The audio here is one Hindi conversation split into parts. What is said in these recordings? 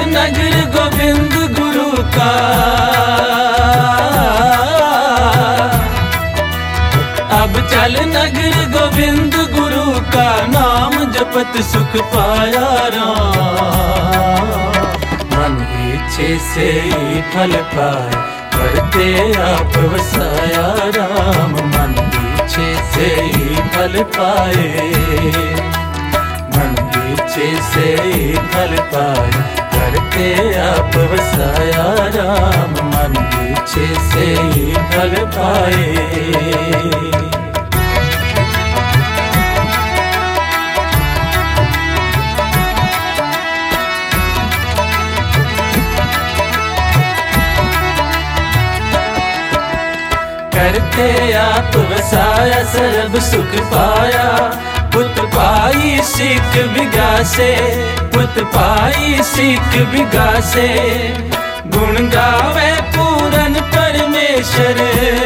नगर गोविंद गुरु का, अब चल नगर गोविंद गुरु का, नाम जपत सुख पाया राम। मन इच्छे से फल पाए, करते आप वसाया राम। मन इच्छे से फल पाए, मन इच्छे से फल पाए, करते आप वसाया राम। मन इच्छे से फल पाए। करते आप वसाया, सर्व सुख पाया। पुत पाई सीख विगासे, पुत पाई सीख विगासे। गुण गावे पूरन परमेश्वर,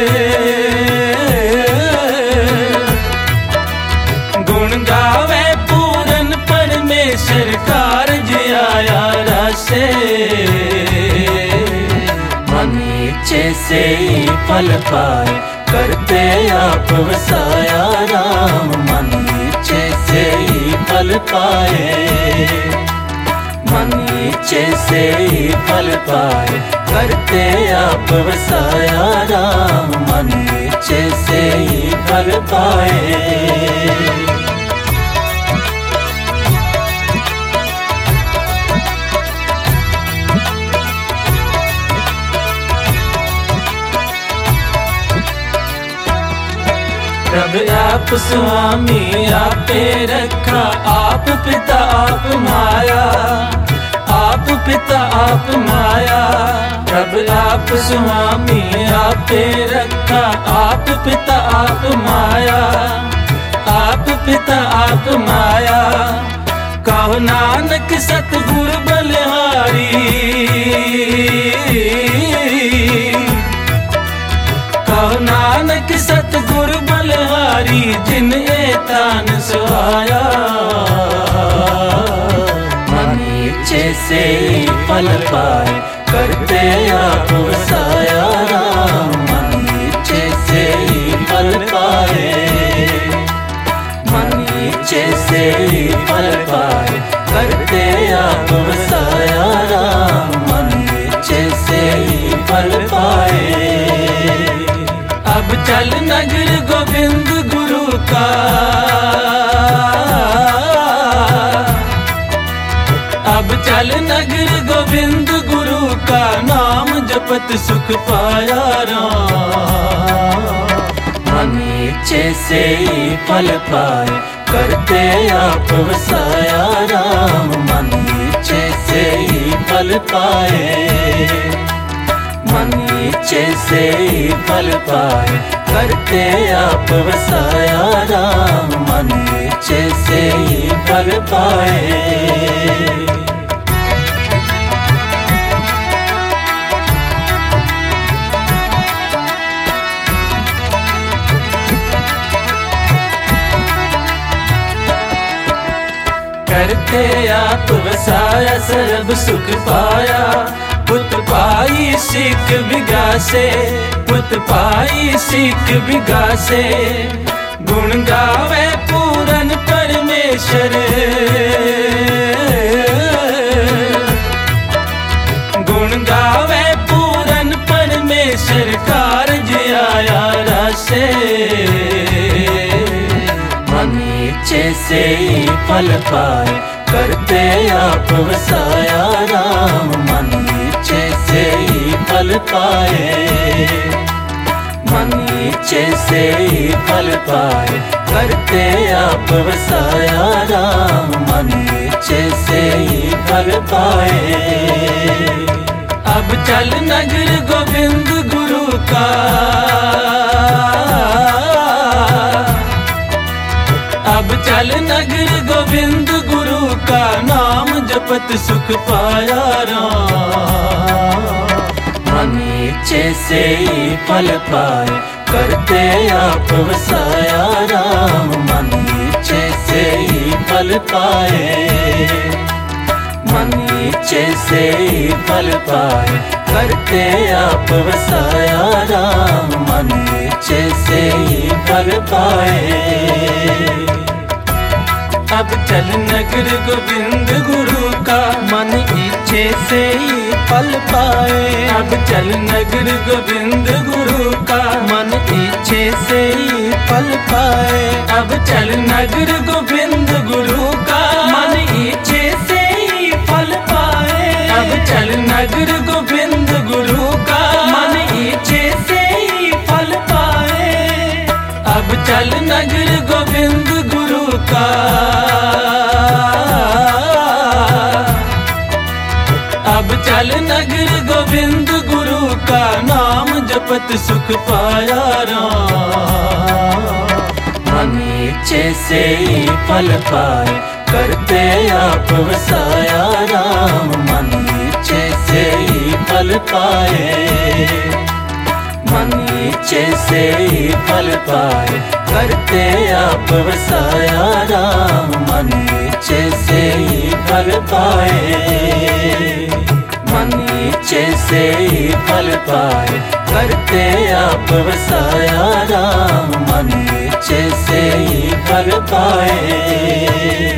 गुण गावे पूरन परमेश्वर। कारज आया रासे, मन इच्छे से फल पाए, करते आप वसाया राम। मन इच्छे से फल पाए, मन इच्छे से फल पाए, करते आप वसाया राम। मन इच्छे से फल पाए। प्रभ आप स्वामी आपे रखा, आप पिता आप माया, आप पिता आप माया। प्रभ आप स्वामी आपे रखा, आप पिता आप माया, आप पिता आप माया। कहो नानक सतगुर बलिहारी, कहो नानक सतगुर बलिहारी। जिन एतान सुहाया, मन इच्छे से फल पाए, करते आप वसाया राम। मन इच्छे से फल पाए, मन इच्छे से फल पाए, करते आप वसाया राम। मन इच्छे से फल पाए। अब चल नगर गोविंद गुरु का, अब चल नगर गोविंद गुरु का, नाम जपत सुख पाया राम। मन इच्छे से फल पाए, करते आप वसाया राम। मन इच्छे से फल पाए, मन इच्छे से फल पाए, करते आप वसाया राम। मन इच्छे से फल पाए। करते आप वसाया, सर्व सुख पाया। पुत पाई सीख विगासे, पुत पाई सीख विगासे। गुण गावे पूरन परमेश्वर, गुण गावे पूरन परमेश्वर। कारज आया रासे, मन इच्छे से फल पाए, करते आप वसाया राम। मन इच्छे से फल पाए, मन इच्छे से फल पाए, करते आप वसाया राम। मन इच्छे से फल पाए। अब चल नगर गोविंद गुरु का, अब चल नगर गोविंद गुरु का, नाम जपत सुख पाया राम। मन इच्छे से फल पाए, करते आप वसाया राम। मन इच्छे से फल पाए, मन इच्छे से ही फल पाए, करते आप वसाया राम, मन इच्छे से ही फल पाए। अब चल नगर गोविंद गुरु का, मन इच्छे से ही फल पाए। अब चल नगर गोविंद गुरु का, मन इच्छे से ही फल पाए। अब चल नगर गोविंद गुरु का, मन इच्छे से ही फल पाए। अब चल नगर गोविंद गुरु का, मन इच्छे से ही फल पाए। अब चल नगर गोविंद गुरु का, अब चल नगर गोविंद गुरु का, नाम जपत सुख पाया राम, मन इच्छे से ही फल पाए, करते आप वसाया राम, मन इच्छे से ही फल पाए। मन इच्छे से ही फल पाए, करते आप वसाया राम, मन इच्छे से ही फल पाए। मन इच्छे से ही फल पाए, करते आप वसाया राम, मन इच्छे से ही फल पाए।